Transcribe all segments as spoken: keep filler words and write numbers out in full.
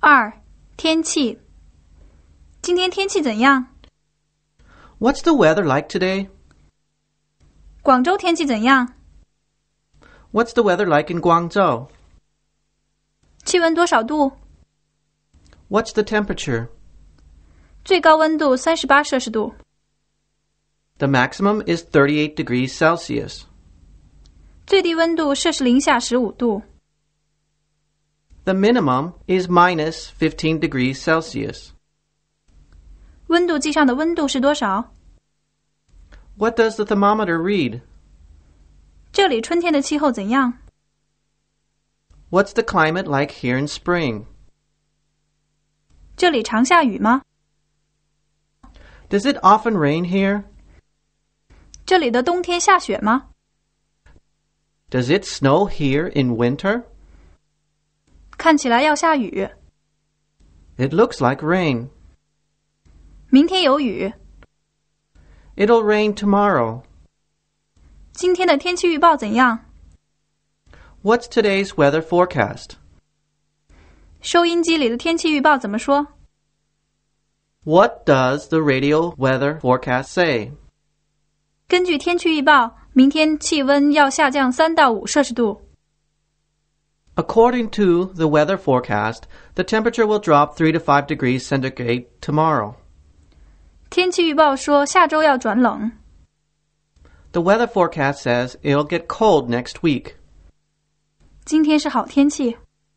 二、天气。今天天气怎样？ What's the weather like today? 广州天气怎样？ What's the weather like in Guangzhou? 气温多少度？ What's the temperature? 最高温度三十八摄氏度。 The maximum is thirty-eight degrees Celsius. 最低温度摄氏零下十五度。 The minimum is minus fifteen degrees Celsius. 温度计上的温度是多少？ What does the thermometer read? 这里春天的气候怎样？ What's the climate like here in spring? 这里常下雨吗？ Does it often rain here? 这里的冬天下雪吗？ Does it snow here in winter? 看起来要下雨。 It looks like rain. 明天有雨。 It'll rain tomorrow. 今天的天气预报怎样？ What's today's weather forecast? 收音机里的天气预报怎么说？ What does the radio weather forecast say? 根据天气预报，明天气温要下降三到五摄氏度。 According to the weather forecast, the temperature will drop three to five degrees centigrade tomorrow. 天气预报说下周要转冷。 The weather forecast says it'll get cold next week. 今天是好天气。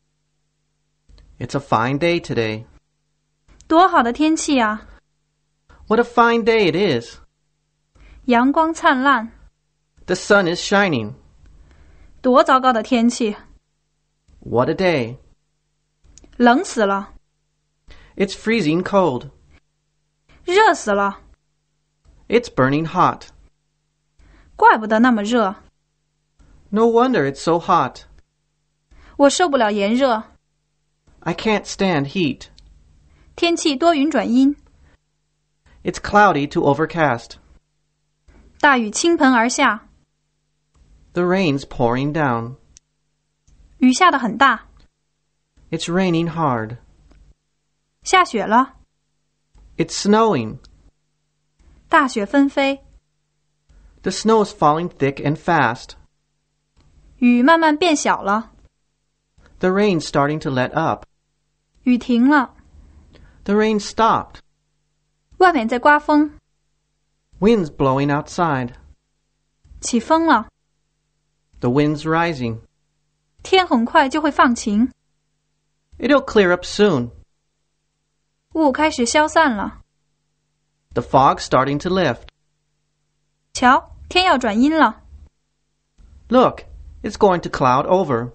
It's a fine day today. 多好的天气啊！ What a fine day it is. 阳光灿烂。 The sun is shining. 多糟糕的天气！ What a day. 冷死了。 It's freezing cold. 热死了。 It's burning hot. 怪不得那么热。 No wonder it's so hot. 我受不了炎热。 I can't stand heat. 天气多云转阴。 It's cloudy to overcast. 大雨倾盆而下。 The rain's pouring down. 雨下得很大。 It's raining hard. 下雪了。 It's snowing. 大雪纷飞。 The snow is falling thick and fast. 雨慢慢变小了。 The rain's starting to let up. 雨停了。 The rain stopped. 外面在刮风。 Wind's blowing outside. 起风了。 The wind's rising. 天很快就会放晴。 It'll clear up soon. 雾开始消散了。 The fog's starting to lift. 瞧，天要转阴了。 Look, it's going to cloud over.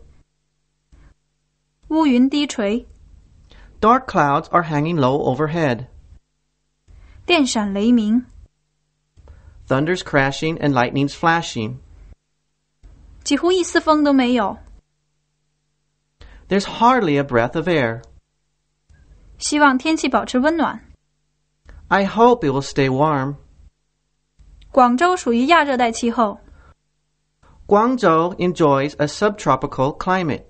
乌云低垂。 Dark clouds are hanging low overhead. 电闪雷鸣。 Thunder's crashing and lightning's flashing. 几乎一丝风都没有。 There's hardly a breath of air. 希望天气保持温暖。 I hope it will stay warm. 广州属于亚热带气候。 Guangzhou enjoys a subtropical climate.